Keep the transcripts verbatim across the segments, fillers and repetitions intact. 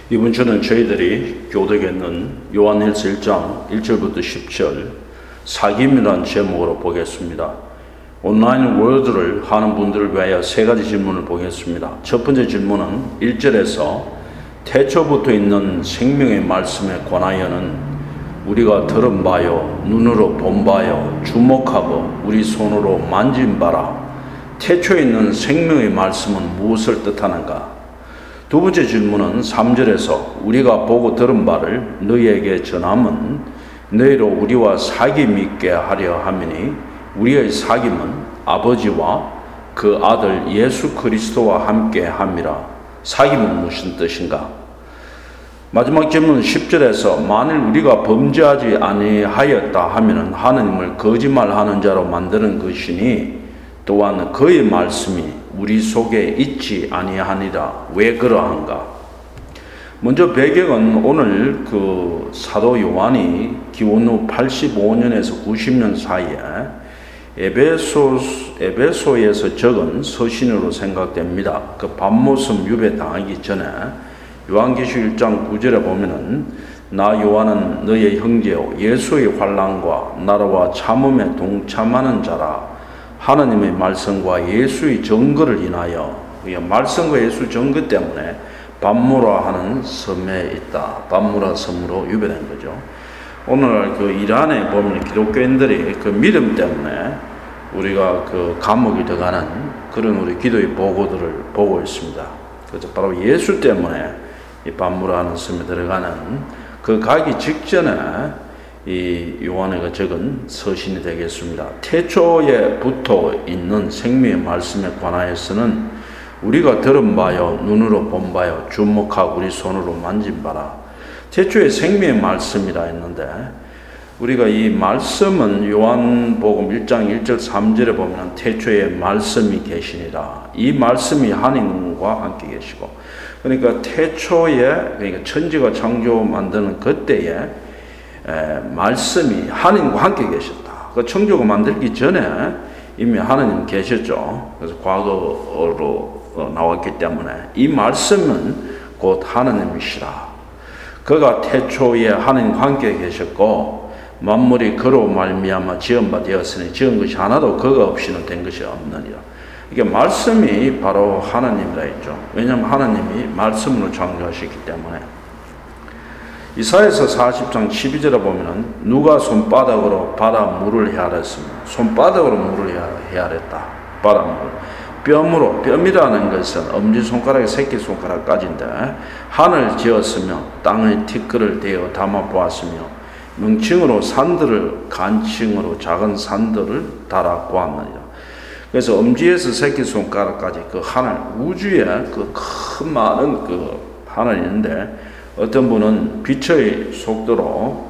이번 주는 저희들이 교독에는 요한일서 일 장 일 절부터 십 절 사귐이라는 제목으로 보겠습니다. 온라인 워드를 하는 분들을 위하여 세 가지 질문을 보겠습니다. 첫 번째 질문은 일 절에서 태초부터 있는 생명의 말씀에 관하여는 우리가 들은 바요, 눈으로 본 바요, 주목하고 우리 손으로 만진 바라. 태초에 있는 생명의 말씀은 무엇을 뜻하는가? 두 번째 질문은 삼 절에서 우리가 보고 들은 바를 너희에게 전함은 너희로 우리와 사귐 있게 하려 함이니 우리의 사귐은 아버지와 그 아들 예수 그리스도와 함께 함이라. 사귐은 무슨 뜻인가? 마지막 질문은 십 절에서 만일 우리가 범죄하지 아니하였다 하면은 하느님을 거짓말하는 자로 만드는 것이니 또한 그의 말씀이 우리 속에 있지 아니하니라. 왜 그러한가? 먼저 배경은 오늘 그 사도 요한이 기원 후 팔십오 년에서 구십 년 사이에 에베소, 에베소에서 적은 서신으로 생각됩니다. 그 밤모습 유배 당하기 전에 요한계시록 일 장 구 절에 보면은 나 요한은 너의 형제요 예수의 환난과 나라와 참음에 동참하는 자라. 하나님의 말씀과 예수의 증거를 인하여 말씀과 예수 증거 때문에 밤무라 하는 섬에 있다. 밤무라 섬으로 유배된 거죠. 오늘 그 이란에 보면 기독교인들이 그 믿음 때문에 우리가 그 감옥이 들어가는 그런 우리 기도의 보고들을 보고 있습니다. 그래서 바로 예수 때문에 이 밤무라 하는 섬에 들어가는 그 가기 직전에 이 요한에게 적은 서신이 되겠습니다. 태초에 붙어 있는 생명의 말씀에 관하여서는 우리가 들은 바요, 눈으로 본 바요, 주목하고 우리 손으로 만진 바라. 태초에 생명의 말씀이라 했는데 우리가 이 말씀은 요한복음 일 장 일 절 삼 절에 보면 태초에 말씀이 계시니라. 이 말씀이 하나님과 함께 계시고 그러니까 태초에 그러니까 천지가 창조 만드는 그때에 에, 말씀이 하나님과 함께 계셨다. 그 창조가 만들기 전에 이미 하나님 계셨죠. 그래서 과거로 어, 나왔기 때문에 이 말씀은 곧 하나님이시라. 그가 태초에 하나님과 함께 계셨고 만물이 그로 말미암아 지은 바 되었으니 지은 것이 하나도 그가 없이는 된 것이 없느니라. 이게 말씀이 바로 하나님이라 했죠. 왜냐하면 하나님이 말씀으로 창조하셨기 때문에. 이사야서 사십 장 십이 절에 보면은 누가 손바닥으로 바다 물을 헤아렸으며 손바닥으로 물을 헤아렸다. 바다 물. 뼘으로 뼘이라는 것은 엄지손가락에 새끼손가락까지인데 하늘 지었으며 땅의 티끌을 대어 담아 보았으며 명칭으로 산들을 간칭으로 작은 산들을 달아 보았느니라. 그래서 엄지에서 새끼손가락까지 그 하늘 우주에 그 큰 많은 그 하늘이 있는데 어떤 분은 빛의 속도로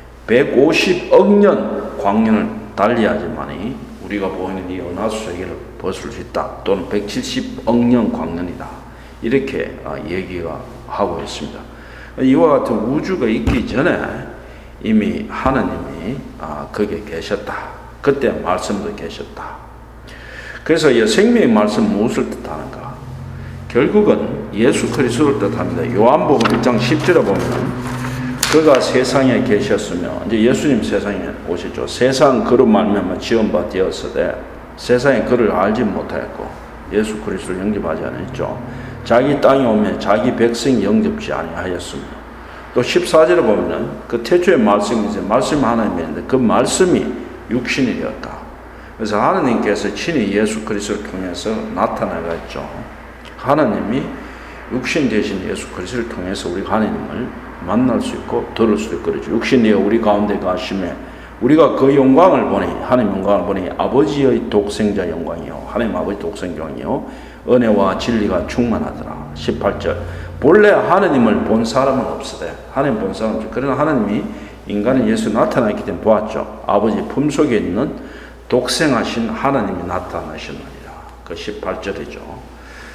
백오십억 년 광년을 달리하지만이 우리가 보이는 이 은하수 세계를 벗을 수 있다. 또는 백칠십억 년 광년이다. 이렇게 얘기가 하고 있습니다. 이와 같은 우주가 있기 전에 이미 하나님이 거기에 계셨다. 그때 말씀도 계셨다. 그래서 이 생명의 말씀 무엇을 뜻하는가? 결국은 예수 그리스도를 뜻합니다. 요한복음 일 장 십 절에 보면 그가 세상에 계셨으며 이제 예수님 세상에 오셨죠. 세상 그로 말미암아 지은 바 되었으되 세상에 그를 알지 못하였고 예수 그리스도를 영접하지 않았죠. 자기 땅에 오면 자기 백성 영접지 아니하였습니다. 또 십사 절에 보면 그 태초의 말씀이 이제 말씀 하나님인데 그 말씀이 육신이 되었다. 그래서 하나님께서 친히 예수 그리스도를 통해서 나타나갔죠. 하나님이 육신 대신 예수 그리스도를 통해서 우리가 하나님을 만날 수 있고 들을 수 있고 그렇죠. 육신이여 우리 가운데 가심에 우리가 그 영광을 보니 하나님 영광을 보니 아버지의 독생자 영광이요 하나님 아버지 독생자 영광이요 은혜와 진리가 충만하더라. 십팔 절 본래 하나님을 본 사람은 없으되 하나님 본 사람은 없으되 그러나 하나님이 인간은 예수 나타났기 때문에 보았죠. 아버지 품속에 있는 독생하신 하나님이 나타나셨느니라. 그 십팔 절이죠.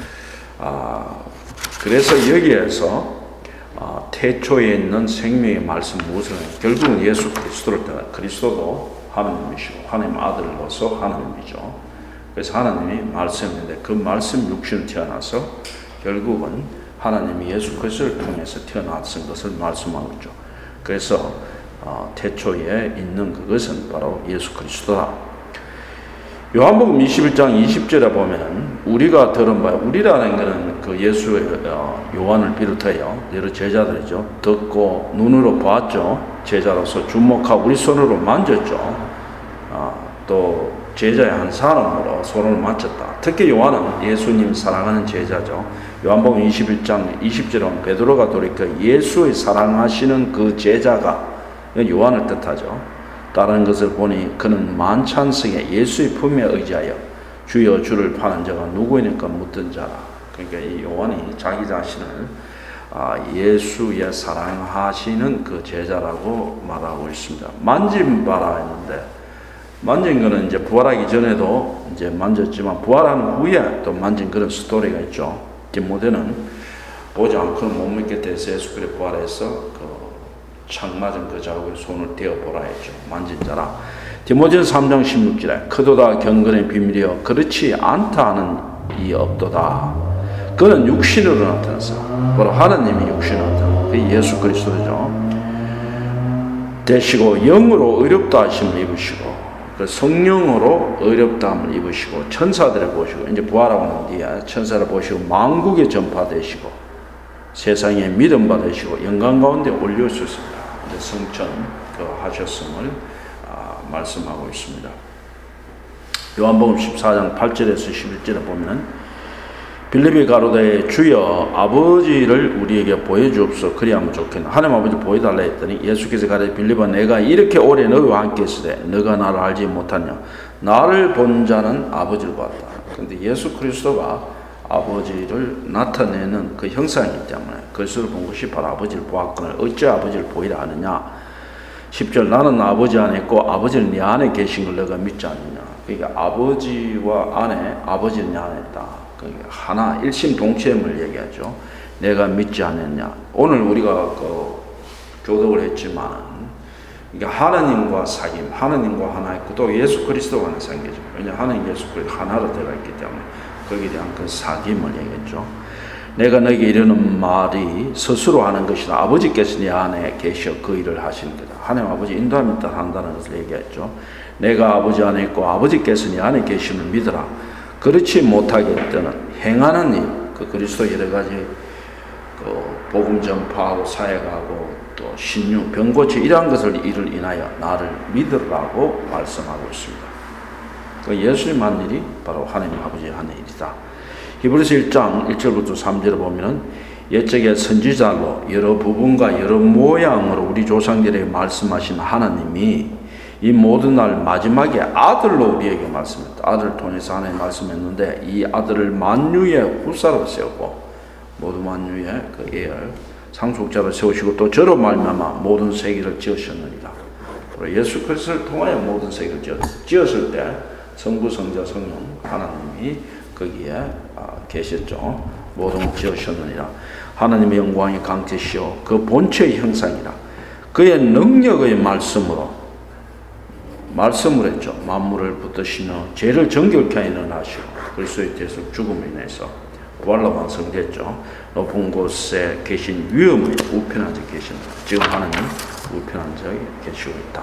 아, 그래서 여기에서 아, 태초에 있는 생명의 말씀 무엇을 해요? 결국은 예수 그리스도를 떠나 그리스도도 하나님이시고 하나님 아들로서 하나님이죠. 그래서 하나님이 말씀인데 그 말씀 육신을 태어나서 결국은 하나님이 예수 그리스도를 통해서 태어났은 것을 말씀하고 있죠. 그래서 어, 태초에 있는 그것은 바로 예수 그리스도다. 요한복음 이십일 장 이십 절에 보면 우리가 들은 바, 우리라는 것은 그 예수의 어, 요한을 비롯하여 여러 제자들이죠. 듣고 눈으로 봤죠. 제자로서 주목하고 우리 손으로 만졌죠. 어, 또 제자의 한 사람으로 손을 맞췄다. 특히 요한은 예수님 사랑하는 제자죠. 요한복음 이십일 장 이십 절은 베드로가 돌이켜 예수의 사랑하시는 그 제자가 요한을 뜻하죠. 다른 것을 보니 그는 만찬성에 예수의 품에 의지하여 주여 주를 파는 자가 누구이니까 묻던 자라. 그러니까 이 요한이 자기 자신을 예수의 사랑하시는 그 제자라고 말하고 있습니다. 만진 바라 했는데 만진 거는 이제 부활하기 전에도 이제 만졌지만 부활한 후에 또 만진 그런 스토리가 있죠. 디모데는 보지 않고는 못 믿겠대서 예수 그리스도 부활해서 그 창 맞은 그 자국에 손을 대어 보라 했죠. 만진 자라. 디모데전서 삼 장 십육 절에 크도다 경건의 비밀이여 그렇지 않다 하는 이 없도다. 그는 육신으로 나타나서 바로 하나님이 육신으로 나타나 그 예수 그리스도죠. 되시고 영으로 의롭다 하심을 입으시고 그 성령으로 의롭다함을 입으시고 천사들을 보시고 이제 부활하고 난 뒤에 천사를 보시고 만국에 전파되시고 세상에 믿음 받으시고 영광 가운데 올려주셨습니다. 성천 그 하셨음을 아, 말씀하고 있습니다. 요한복음 십사 장 팔 절에서 십일 절에 보면 빌립이 가로되 주여 아버지를 우리에게 보여주옵소서 그리하면 좋겠나. 하나님 아버지 보여달라 했더니 예수께서 가로되 빌립아 내가 이렇게 오래 너희와 함께 있으되 너가 나를 알지 못하냐. 나를 본 자는 아버지를 봤다. 그런데 예수 그리스도가 아버지를 나타내는 그 형상이기 때문에 그리스도를 본 것이 바로 아버지를 보았거늘 어찌 아버지를 보이라 하느냐. 십 절 나는 아버지 안에 있고 아버지는 네 안에 계신 걸 너가 믿지 않느냐. 그러니까 아버지와 안에 아버지는 네 안에 있다. 그러니까 하나 일심동체임을 얘기하죠. 내가 믿지 않느냐. 오늘 우리가 그 교독을 했지만 이게 하나님과 사귐, 하나님과 하나 있고 또 예수 그리스도가 하나 생기죠. 왜냐하면 하나님 예수 그리스도 하나로 들어가 있기 때문에 거기에 대한 그 사귐을 얘기했죠. 내가 너에게 이르는 말이 스스로 하는 것이다. 아버지께서 네 안에 계셔 그 일을 하시는 거다. 하나님 아버지 인도함에 따라 한다는 것을 얘기했죠. 내가 아버지 안에 있고 아버지께서 네 안에 계심을 믿으라. 그렇지 못하겠다는 행하는 일, 그 그리스도 여러 가지 그 복음 전파하고 사역하고 또 신유, 병고치 이러한 것을 이를 인하여 나를 믿으라고 말씀하고 있습니다. 그 예수님 한 일이 바로 하나님 아버지 하는 일이다. 히브리서 일 장 일 절부터 삼 절을 보면은 옛적에 선지자로 여러 부분과 여러 모양으로 우리 조상들에게 말씀하신 하나님이 이 모든 날 마지막에 아들로 우리에게 말씀했다. 아들을 통해서 하나님 말씀했는데 이 아들을 만유의 후사로 세우고 모두 만유의 그 예열 상속자로 세우시고 또 저로 말미암아 모든 세계를 지으셨느니라. 예수 그리스도를 통하여 모든 세계를 지었을 때 성부, 성자, 성령 하나님이 거기에 계셨죠. 모든 걸 지으셨느니라. 하나님의 영광이 강태시오 그 본체의 형상이라. 그의 능력의 말씀으로 말씀을 했죠. 만물을 붙드시며 죄를 정결케 하는 하시고 그리스도의 대속 죽음으로 인해서 부활로 완성됐죠. 높은 곳에 계신 위엄의 우편한 자 계신다. 지금 하나님 우편한 자에 계시고 있다.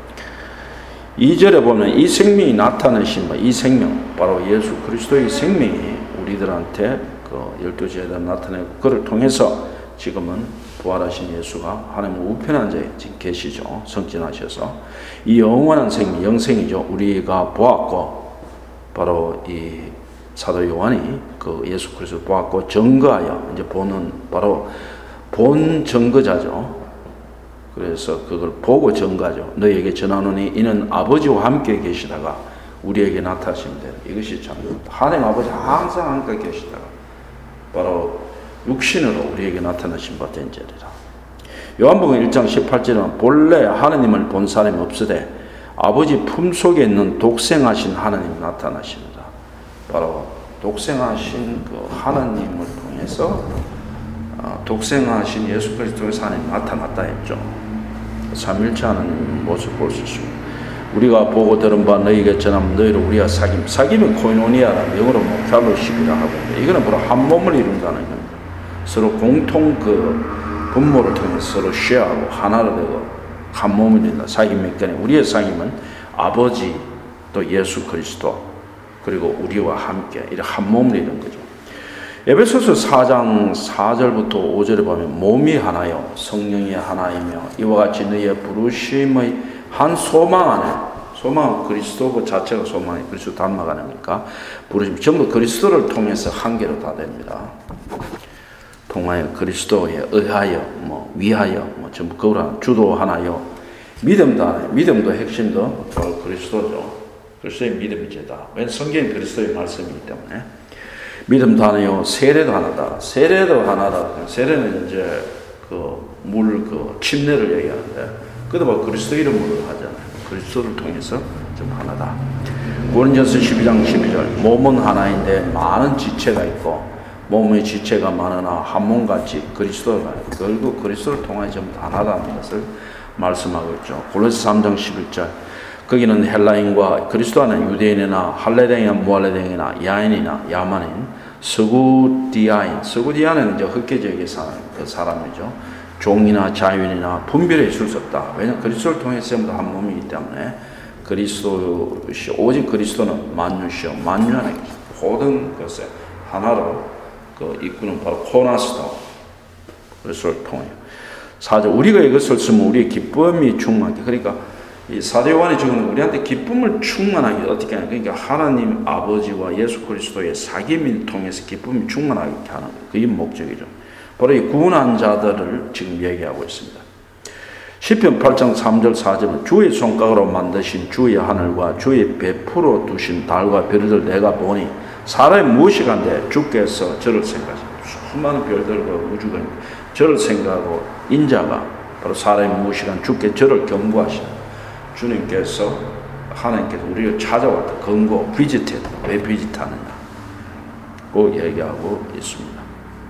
이 절에 보면 이 생명이 나타내신 바, 이 생명, 바로 예수 그리스도의 생명이 우리들한테 그 열두 제자들 나타내고 그를 통해서 지금은 부활하신 예수가 하나님 우편한 자에 지금 계시죠. 성진하셔서 이 영원한 생명, 영생이죠. 우리가 보았고 바로 이 사도 요한이 그 예수 그리스도를 보았고 증거하여 이제 보는 바로 본 증거자죠. 그래서 그걸 보고 증거하죠. 너희에게 전하노니 이는 아버지와 함께 계시다가 우리에게 나타나시면 된다. 이것이 참 하나님 아버지 항상 함께 계시다가 바로 육신으로 우리에게 나타나신 바 된 자리라. 요한복음 일 장 십팔 절은 본래 하나님을 본 사람이 없으되 아버지 품속에 있는 독생하신 하나님이 나타나십니다. 바로 독생하신 그 하나님을 통해서 독생하신 예수 그리스도의 하나님이 나타났다 했죠. 삼일체 하나님 모습을 볼 수 있습니다. 우리가 보고 들은 바 너희에게 전하면 너희를 우리가 사귐, 사귐은 코이노니아라 영어로 뭐 펠로십이라 하고 이거는 바로 한 몸을 이룬다는 겁니다. 서로 공통 그 분모를 통해서 서로 쉐어하고 하나로 되고 한 몸이 된다. 사귐 맥간에 우리의 사귐은 아버지 또 예수 그리스도 그리고 우리와 함께 이렇게 한 몸이 되는 거죠. 에베소서 사 장 사 절부터 오 절에 보면 몸이 하나요 성령이 하나이며 이와 같이 너희의 부르심의 한 소망 안에 소망은 그리스도 그 자체가 소망이 그리스도 닮아가는 거니까 부르심 전부 그리스도를 통해서 한 개로 다 됩니다. 통하여 그리스도에 의하여 뭐 위하여 뭐 전부 그거랑 주도하나요. 믿음도 하나요. 믿음도 핵심도 바로 그리스도죠. 그리스도의 믿음이 죄다. 왜냐하면 성경은 그리스도의 말씀이기 때문에 믿음도 하나요. 세례도 하나다. 세례도 하나다. 세례는 이제 그 물 그 침례를 얘기하는데 그것도 뭐 그리스도 이름으로 하잖아요. 그리스도를 통해서 좀 하나다. 고린도전서 십이 장 십이 절 몸은 하나인데 많은 지체가 있고 몸의 지체가 많으나 한 몸같이 그리스도가 결국 그리스도를 통하여 전부 하나다는 것을 말씀하고 있죠. 골로새 삼 장 십일 절 거기는 헬라인과 그리스도 안에 유대인이나 할레대인이나 무할레대인이나 야인이나 야만인 서구디아인 서구디아는 이제 흑계지역의 사람, 그 사람이죠. 종이나 자유인이나 분별해 줄 수 없다. 왜냐하면 그리스도를 통해서 전부 한 몸이기 때문에 그리스도시 오직 그리스도는 만유시요 만유 안에 모든 것을 하나로 그 이끄는 바로 코나스도 그리스도를 통해 사 절 우리가 이것을 쓰면 우리의 기쁨이 충만하게 그러니까 이 사도 요한이 적은 우리한테 기쁨을 충만하게 어떻게 하냐 그러니까 하나님 아버지와 예수 그리스도의 사귐을 통해서 기쁨이 충만하게 하는 그게 목적이죠. 바로 이 구원한 자들을 지금 얘기하고 있습니다. 시편 팔 장 삼 절 사 절은 주의 손가락으로 만드신 주의 하늘과 주의 베풀어 두신 달과 별들 내가 보니 사람이 무엇이 간데 주께서 저를 생각하십니다. 수많은 별들과 우주가 저를 생각하고 인자가 바로 사람이 무엇이 간 주께 저를 경고하시는 주님께서 하나님께서 우리를 찾아왔다. 경고, 비짓했다. 왜 비짓하느냐 고 얘기하고 있습니다.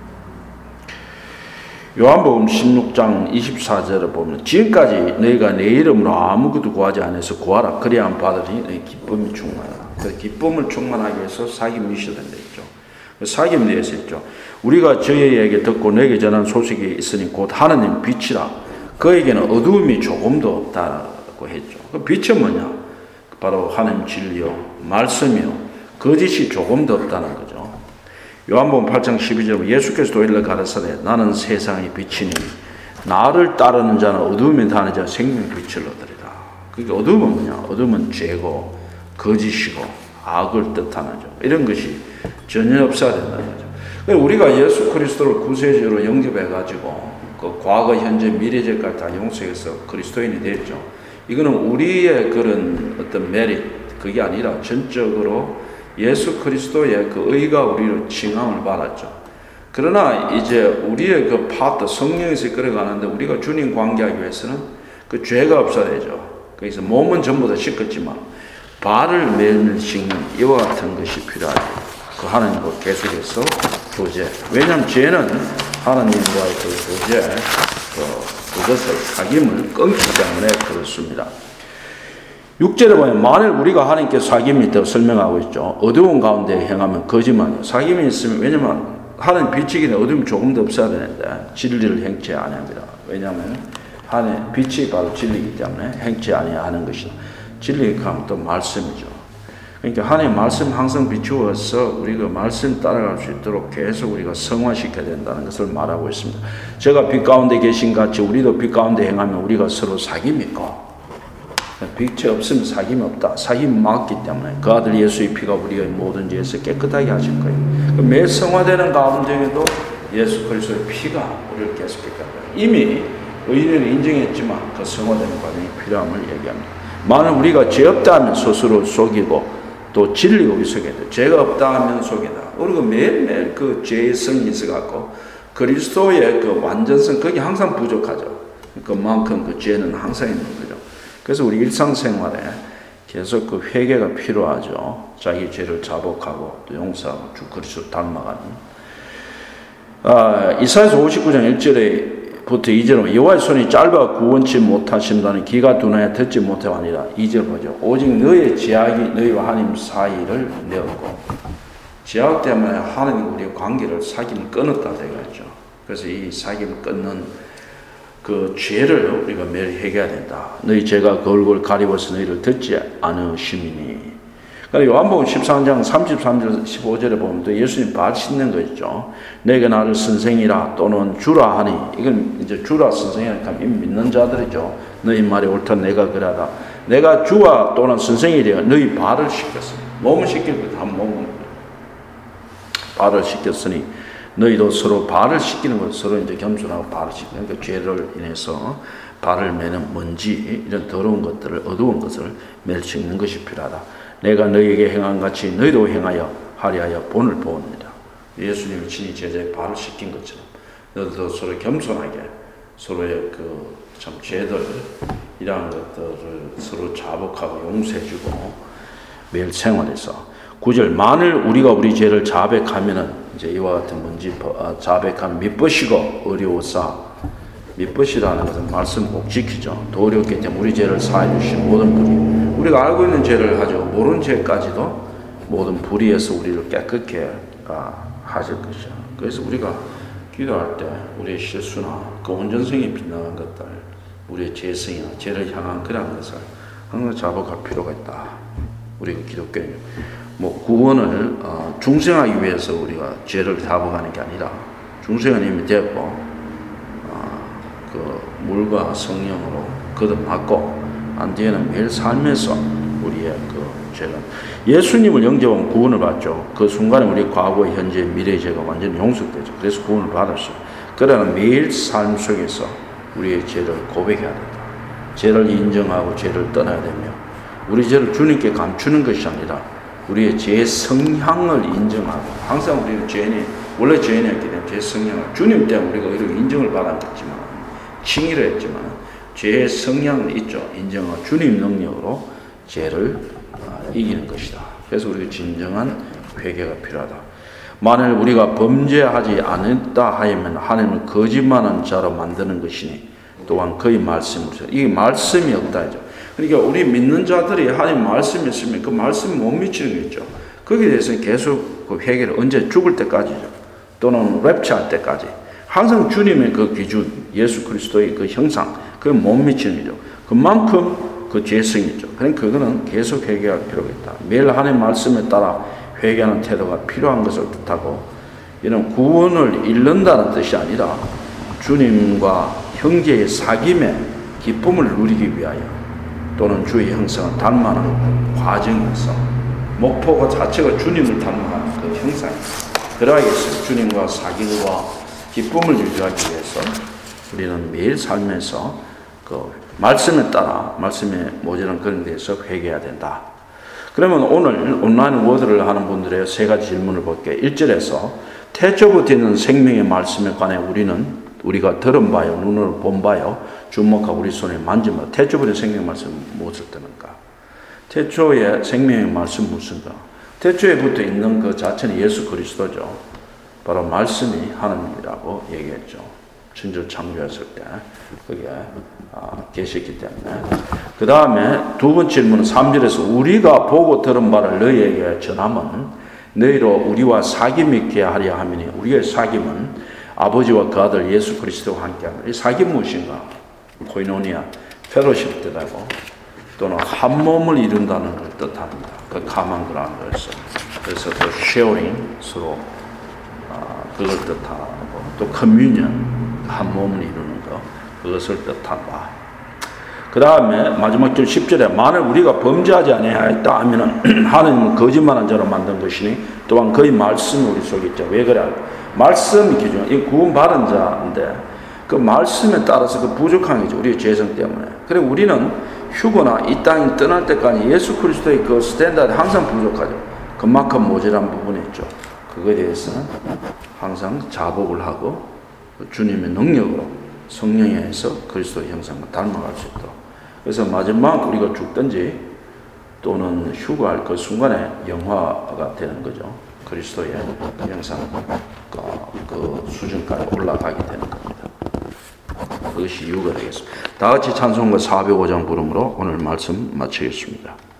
요한복음 십육 장 이십사 절에 보면 지금까지 너희가 내 이름으로 아무것도 구하지 않아서 구하라. 그래야 받으리니 너희 기쁨이 충만하다. 그 기쁨을 충만하기 위해서 사귐이 있어야 된다 했죠. 사귐에 대해서 했죠. 우리가 저희에게 듣고 내게 전한 소식이 있으니 곧 하나님 빛이라. 그에게는 어두움이 조금도 없다고 했죠. 그 빛은 뭐냐? 바로 하나님 진리요, 말씀이요, 거짓이 조금도 없다는 거죠. 요한복음 팔 장 십이 절 예수께서 도리를 가르치되 나는 세상의 빛이니 나를 따르는 자는 어두움에 다니는 자 생명의 빛을 얻으리라. 그게 어두움은 뭐냐? 어두움은 죄고 거짓이고 악을 뜻하는 점 이런 것이 전혀 없어야 된다는 거죠. 우리가 예수 그리스도를 구세주로 영접해가지고 그 과거, 현재, 미래제까지 다 용서해서 그리스도인이 됐죠. 이거는 우리의 그런 어떤 메리트 그게 아니라 전적으로 예수 그리스도의 그 의가 우리로 칭함을 받았죠. 그러나 이제 우리의 그 파트 성령에서 끌어가는데 우리가 주님 관계하기 위해서는 그 죄가 없어야 되죠. 그래서 몸은 전부 다 씻겼지만 발을 매일 씻는 이와 같은 것이 필요하죠. 그 하나님과 계속해서 교제. 왜냐하면 죄는 하나님과의 그 교제, 그, 그것을 사귐을 끊기 때문에 그렇습니다. 육 절에 보면 만일 우리가 하나님께 사귐이 있다고 설명하고 있죠. 어두운 가운데 행하면 거짓말이에요. 사귐이 있으면 왜냐하면 하나님 빛이기 때문에 어둠이 조금도 없어야 되는데 진리를 행치 아니합니다. 왜냐하면 하나님 빛이 바로 진리이기 때문에 행치 아니하는 것이다. 진리가 하면 또 말씀이죠. 그러니까 하나님의 말씀 항상 비추어서 우리가 말씀 따라갈 수 있도록 계속 우리가 성화시켜야 된다는 것을 말하고 있습니다. 제가 빛 가운데 계신 같이 우리도 빛 가운데 행하면 우리가 서로 사귐이 있고 빛이 없으면 사귐이 없다. 사귐이 맞기 때문에 그 아들 예수의 피가 우리의 모든 죄에서 깨끗하게 하실 거예요. 매 성화되는 가운데에도 예수 그리스도의 피가 우리를 깨끗하게 합니다. 이미 의인을 인정했지만 그 성화되는 과정이 필요함을 얘기합니다. 만일 우리가 죄 없다 하면 스스로 속이고 또 진리가 우리 속에 돼. 죄가 없다 하면 속이다. 우리가 매일매일 그 죄의 성이 있어갖고 그리스도의 그 완전성 거기 항상 부족하죠. 그만큼 그 죄는 항상 있는 거죠. 그래서 우리 일상생활에 계속 그 회개가 필요하죠. 자기 죄를 자복하고 또 용서하고 주 그리스도 닮아가는. 아, 이사야서 오십구 장 일 절에부터 이 절은 여호와의 손이 짧아 구원치 못하신다는 기가 둔하여 듣지 못하고 아니라 이 절 보죠. 오직 너의 제약이 너희와 하나님 사이를 내었고 제약 때문에 하나님 우리의 관계를 사귐을 끊었다 되겠죠. 그래서 이 사귐을 끊는 그 죄를 우리가 매일 해결해야 된다. 너희 죄가 그 얼굴 가리워서 너희를 듣지 않으심이니. 그러니까 요한복음 십삼 장 삼십삼 절 십오 절에 보면 또 예수님 발 씻는 거 있죠. 내가 나를 선생이라 또는 주라 하니, 이건 이제 주라 선생이라 하면 믿는 자들이죠. 너희 말이 옳다 내가 그러하다. 내가 주와 또는 선생이라 너희 발을 씻겼으니, 몸을 씻길 것 다 몸은 발을 씻겼으니 너희도 서로 발을 씻기는 것, 서로 이제 겸손하고 발을 씻기는, 그러니까 죄를 인해서 발을 매는 먼지, 이런 더러운 것들을, 어두운 것을 매일 씻는 것이 필요하다. 내가 너희에게 행한 같이 너희도 행하여 하리하여 본을 보옵니다. 예수님이 친히 제자의 발을 씻긴 것처럼 너희도 서로 겸손하게 서로의 그 참 죄들, 이러한 것들을 서로 자복하고 용서해주고 매일 생활해서. 구 절 만일 우리가 우리 죄를 자백하면은, 이제 이와 같은 문제 자백하면 미쁘시고 어려우사, 미쁘시라는 것은 말씀 꼭 지키죠. 더 어렵기 때문에 우리 죄를 사해 주신 모든 불의, 우리가 알고 있는 죄를 하죠. 모르는 죄까지도 모든 불의에서 우리를 깨끗게 하실 것이야. 그래서 우리가 기도할 때 우리의 실수나 그 온전성이 빗나간 것들, 우리의 죄성이나 죄를 향한 그런 것을 항상 자복할 필요가 있다. 우리가 기독교인 뭐 구원을 어, 중생하기 위해서 우리가 죄를 자복하는 게 아니라, 중생은 이미 됐고 어, 그 물과 성령으로 거듭받고 안 뒤에는 매일 삶에서 우리의 그 죄가, 예수님을 영접하면 구원을 받죠. 그 순간에 우리 과거, 현재, 미래의 죄가 완전히 용서되죠. 그래서 구원을 받았어요. 그러나 매일 삶 속에서 우리의 죄를 고백해야 된다. 죄를 인정하고 죄를 떠나야 되며, 우리 죄를 주님께 감추는 것이 아니라 우리의 죄의 성향을 인정하고, 항상 우리는 죄인이, 원래 죄인이었기 때문에 죄 성향을, 주님 때문에 우리가 이렇게 인정을 받았겠지만, 칭의를 했지만 죄의 성향은 있죠. 인정하고 주님 능력으로 죄를 이기는 것이다. 그래서 우리가 진정한 회개가 필요하다. 만일 우리가 범죄하지 않았다 하면 하나님을 거짓말하는 자로 만드는 것이니 또한 그의 말씀으로, 이게 말씀이 없다 이죠. 그러니까 우리 믿는 자들이 하나님 말씀이 있으면 그 말씀이 못 미치는 게 있죠. 거기에 대해서는 계속 그 회개를, 언제 죽을 때까지죠. 또는 랩처할 때까지 항상 주님의 그 기준, 예수 그리스도의 그 형상, 그게 못 미치는 거죠. 그만큼 그 죄성이죠. 그러니까 그거는 계속 회개할 필요가 있다. 매일 하나님 말씀에 따라 회개하는 태도가 필요한 것을 뜻하고, 이는 구원을 잃는다는 뜻이 아니라 주님과 형제의 사귐의 기쁨을 누리기 위하여, 또는 주의 형상을 닮아가는 과정에서, 목표가 자체가 주님을 닮아가는 그 형상입니다. 그러하기 위해서 주님과 사귐과 기쁨을 유지하기 위해서 우리는 매일 삶에서 그 말씀에 따라, 말씀에 모자란 그런 데서 회개해야 된다. 그러면 오늘 온라인 워드를 하는 분들의 세 가지 질문을 볼게요. 일 절에서 태초부터 있는 생명의 말씀에 관해 우리는, 우리가 들은 바요, 눈으로 본 바요, 주목하고 우리 손에 만진 바. 태초부터 생명의 말씀은 무엇을 뜻는가? 태초의 생명의 말씀 무슨가? 태초에 붙어 있는 그 자체는 예수 그리스도죠. 바로 말씀이 하나님이라고 얘기했죠. 천지를 창조했을 때 그게 아, 계셨기 때문에. 그 다음에 두 번째 질문은 삼 절에서 우리가 보고 들은 바를 너희에게 전하면 너희로 우리와 사귐 있게 하려 하미니, 우리의 사귐은 아버지와 그 아들 예수 그리스도와 함께하는, 이 사귐 무엇인가? 코이노니아, 페로십 뜻하고, 또는 한 몸을 이룬다는 걸 뜻합니다. 그 가만 그라는 거였어. 그래서 또 sharing, 서로 어, 그걸 뜻하고, 또 communion, 한 몸을 이루는 것, 그것을 뜻한다. 그 다음에 마지막 절 십 절에 만일 우리가 범죄하지 아니하였다 하면은 하나님은 거짓말한 자로 만든 것이니 또한 그의 말씀이 우리 속에 있죠. 왜 그래? 말씀이 기준, 이 구원받은 자인데 그 말씀에 따라서 그 부족한 거죠. 우리의 죄성 때문에. 그리고 우리는 휴거나 이 땅이 떠날 때까지 예수 그리스도의 그 스탠다드 항상 부족하죠. 그만큼 모자란 부분이 있죠. 그거에 대해서는 항상 자복을 하고 주님의 능력으로 성령에 의해서 그리스도의 형상을 닮아갈 수 있도록. 그래서 마지막 우리가 죽든지 또는 휴거할 그 순간에 영화가 되는 거죠. 그리스도의 형상 그, 그 수준까지 올라가게 되는 겁니다. 그것이 이유가 되겠습니다. 다 같이 찬송가 사백오 장 부름으로 오늘 말씀 마치겠습니다.